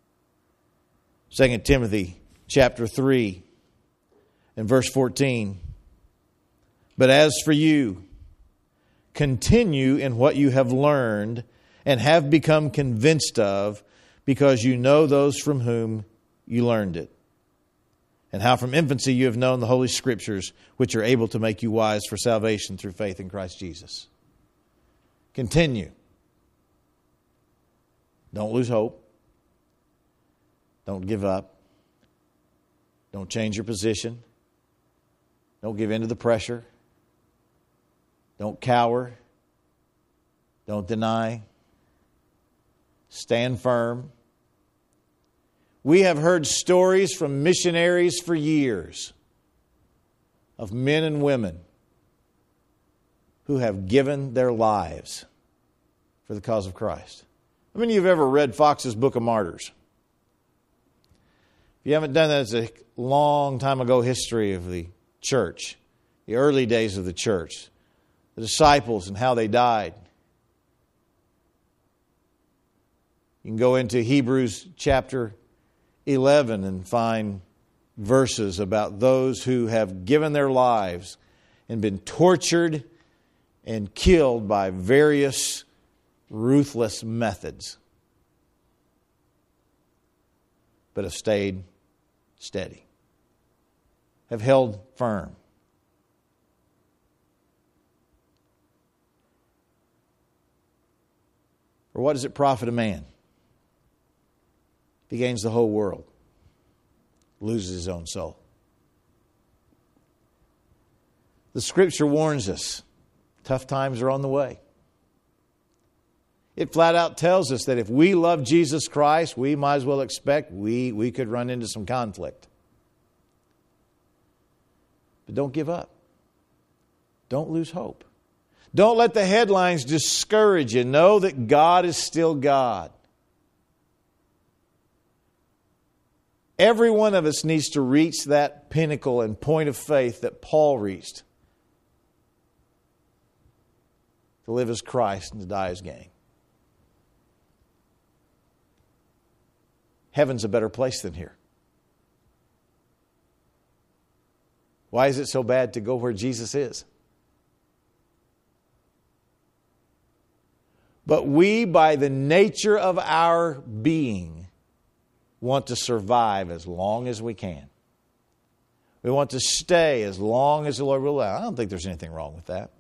2 Timothy chapter 3 and verse 14. But as for you, continue in what you have learned and have become convinced of, because you know those from whom you learned it, and how from infancy you have known the Holy Scriptures, which are able to make you wise for salvation through faith in Christ Jesus. Continue. Don't lose hope. Don't give up. Don't change your position. Don't give in to the pressure. Don't cower. Don't deny. Stand firm. We have heard stories from missionaries for years of men and women who have given their lives for the cause of Christ. How many of you have ever read Fox's Book of Martyrs? If you haven't done that, it's a long time ago history of the church, the early days of the church, the disciples and how they died. You can go into Hebrews chapter 11 and find verses about those who have given their lives and been tortured and killed by various ruthless methods, but have stayed steady, have held firm. For what does it profit a man if he gains the whole world, loses his own soul? The Scripture warns us tough times are on the way. It flat out tells us that if we love Jesus Christ, we might as well expect we could run into some conflict. But don't give up. Don't lose hope. Don't let the headlines discourage you. Know that God is still God. Every one of us needs to reach that pinnacle and point of faith that Paul reached. To live as Christ and to die as gain. Heaven's a better place than here. Why is it so bad to go where Jesus is? But we, by the nature of our being, want to survive as long as we can. We want to stay as long as the Lord will allow. I don't think there's anything wrong with that.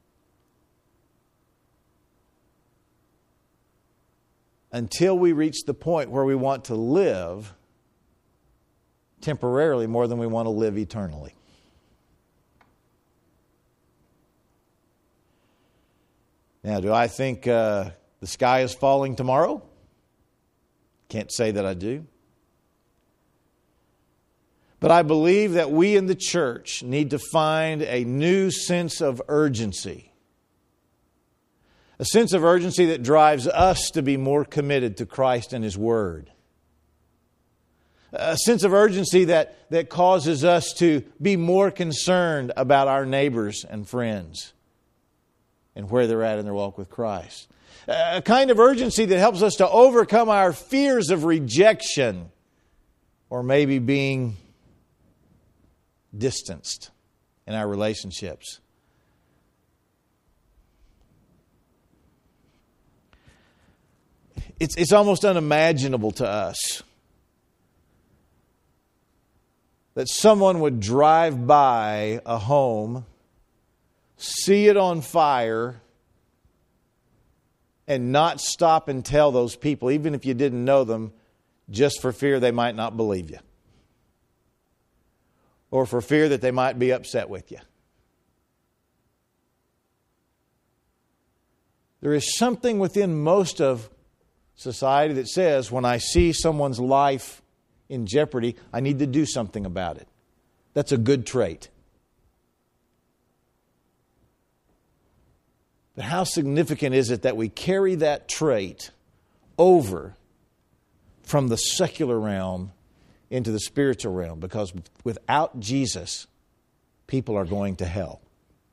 Until we reach the point where we want to live temporarily more than we want to live eternally. Now, do I think the sky is falling tomorrow? Can't say that I do. But I believe that we in the church need to find a new sense of urgency. A sense of urgency that drives us to be more committed to Christ and His Word. A sense of urgency that causes us to be more concerned about our neighbors and friends and where they're at in their walk with Christ. A kind of urgency that helps us to overcome our fears of rejection or maybe being distanced in our relationships. It's almost unimaginable to us that someone would drive by a home, see it on fire, and not stop and tell those people, even if you didn't know them, just for fear they might not believe you. Or for fear that they might be upset with you. There is something within most of society that says, when I see someone's life in jeopardy, I need to do something about it. That's a good trait. But how significant is it that we carry that trait over from the secular realm into the spiritual realm? Because without Jesus, people are going to hell.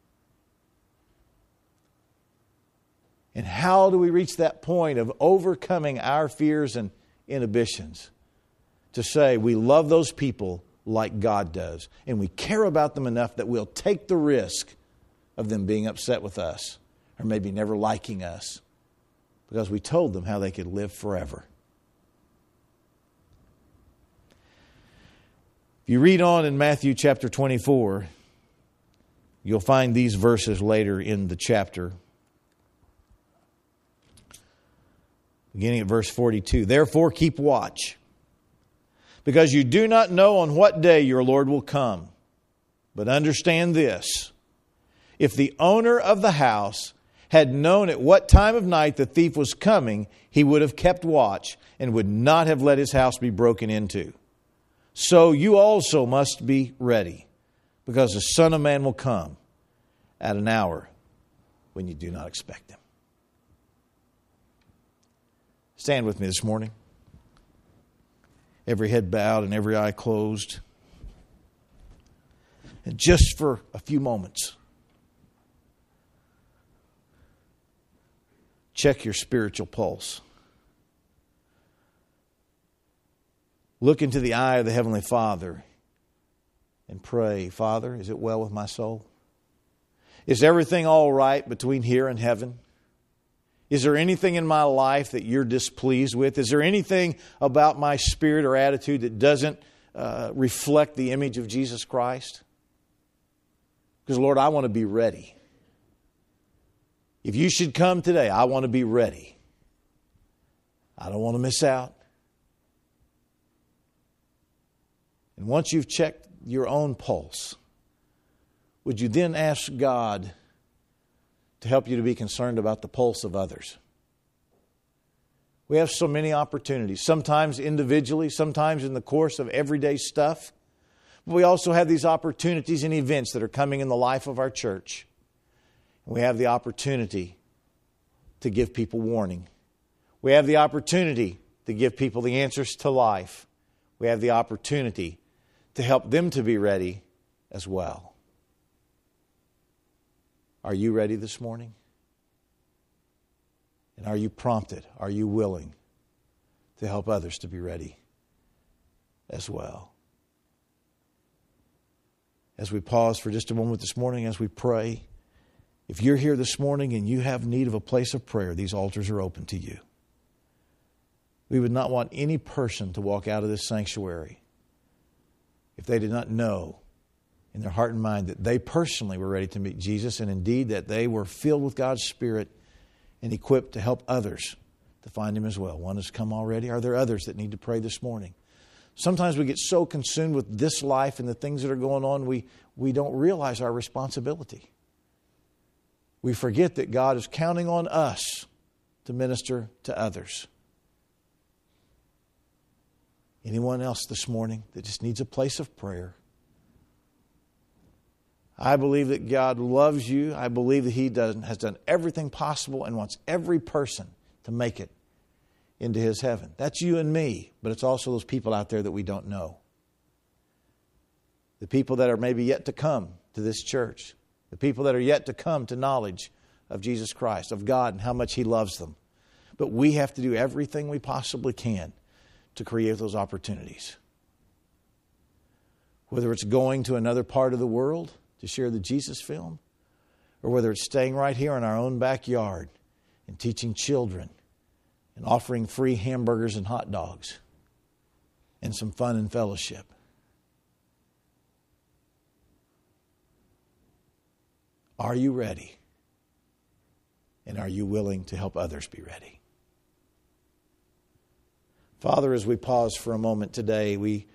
And how do we reach that point of overcoming our fears and inhibitions to say we love those people like God does, and we care about them enough that we'll take the risk of them being upset with us or maybe never liking us because we told them how they could live forever? If you read on in Matthew chapter 24, you'll find these verses later in the chapter. Beginning at verse 42. Therefore keep watch, because you do not know on what day your Lord will come. But understand this, if the owner of the house had known at what time of night the thief was coming, he would have kept watch and would not have let his house be broken into. So you also must be ready, because the Son of Man will come at an hour when you do not expect Him. Stand with me this morning. Every head bowed and every eye closed. And just for a few moments, check your spiritual pulse. Look into the eye of the Heavenly Father and pray, Father, is it well with my soul? Is everything all right between here and heaven? Is there anything in my life that you're displeased with? Is there anything about my spirit or attitude that doesn't reflect the image of Jesus Christ? Because, Lord, I want to be ready. If you should come today, I want to be ready. I don't want to miss out. And once you've checked your own pulse, would you then ask God to help you to be concerned about the pulse of others? We have so many opportunities, sometimes individually, sometimes in the course of everyday stuff. But we also have these opportunities and events that are coming in the life of our church. We have the opportunity to give people warning. We have the opportunity to give people the answers to life. We have the opportunity to help them to be ready as well. Are you ready this morning? And are you prompted? Are you willing to help others to be ready as well? As we pause for just a moment this morning, as we pray, if you're here this morning and you have need of a place of prayer, these altars are open to you. We would not want any person to walk out of this sanctuary if they did not know in their heart and mind that they personally were ready to meet Jesus, and indeed that they were filled with God's Spirit and equipped to help others to find Him as well. One has come already. Are there others that need to pray this morning? Sometimes we get so consumed with this life and the things that are going on, we don't realize our responsibility. We forget that God is counting on us to minister to others. Anyone else this morning that just needs a place of prayer? I believe that God loves you. I believe that He has done everything possible and wants every person to make it into His heaven. That's you and me, but it's also those people out there that we don't know. The people that are maybe yet to come to this church. The people that are yet to come to knowledge of Jesus Christ, of God, and how much He loves them. But we have to do everything we possibly can to create those opportunities. Whether it's going to another part of the world to share the Jesus film, or whether it's staying right here in our own backyard and teaching children and offering free hamburgers and hot dogs and some fun and fellowship. Are you ready? And are you willing to help others be ready? Father, as we pause for a moment today, we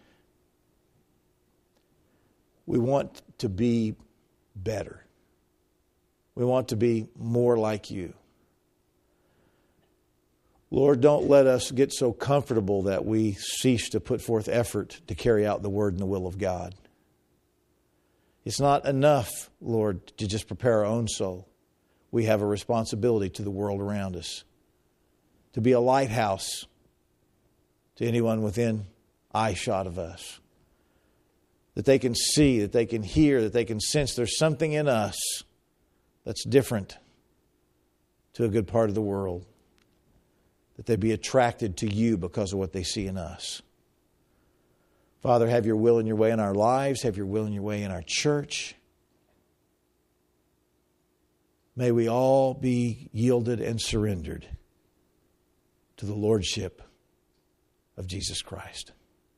want to be better. We want to be more like You. Lord, don't let us get so comfortable that we cease to put forth effort to carry out the Word and the will of God. It's not enough, Lord, to just prepare our own soul. we have a responsibility to the world around us, to be a lighthouse to anyone within eyeshot of us, that they can see, that they can hear, that they can sense there's something in us that's different to a good part of the world, that they be attracted to you because of what they see in us. Father, have your will and your way in our lives, have your will and your way in our church. May we all be yielded and surrendered to the lordship of Jesus Christ.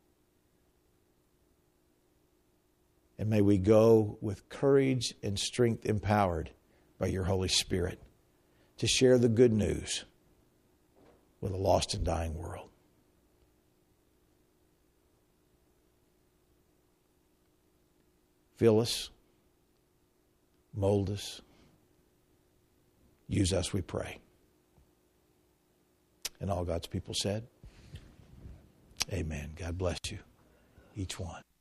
And may we go with courage and strength empowered by your Holy Spirit to share the good news with a lost and dying world. Fill us, mold us, use us, we pray. And all God's people said, amen. God bless you, each one.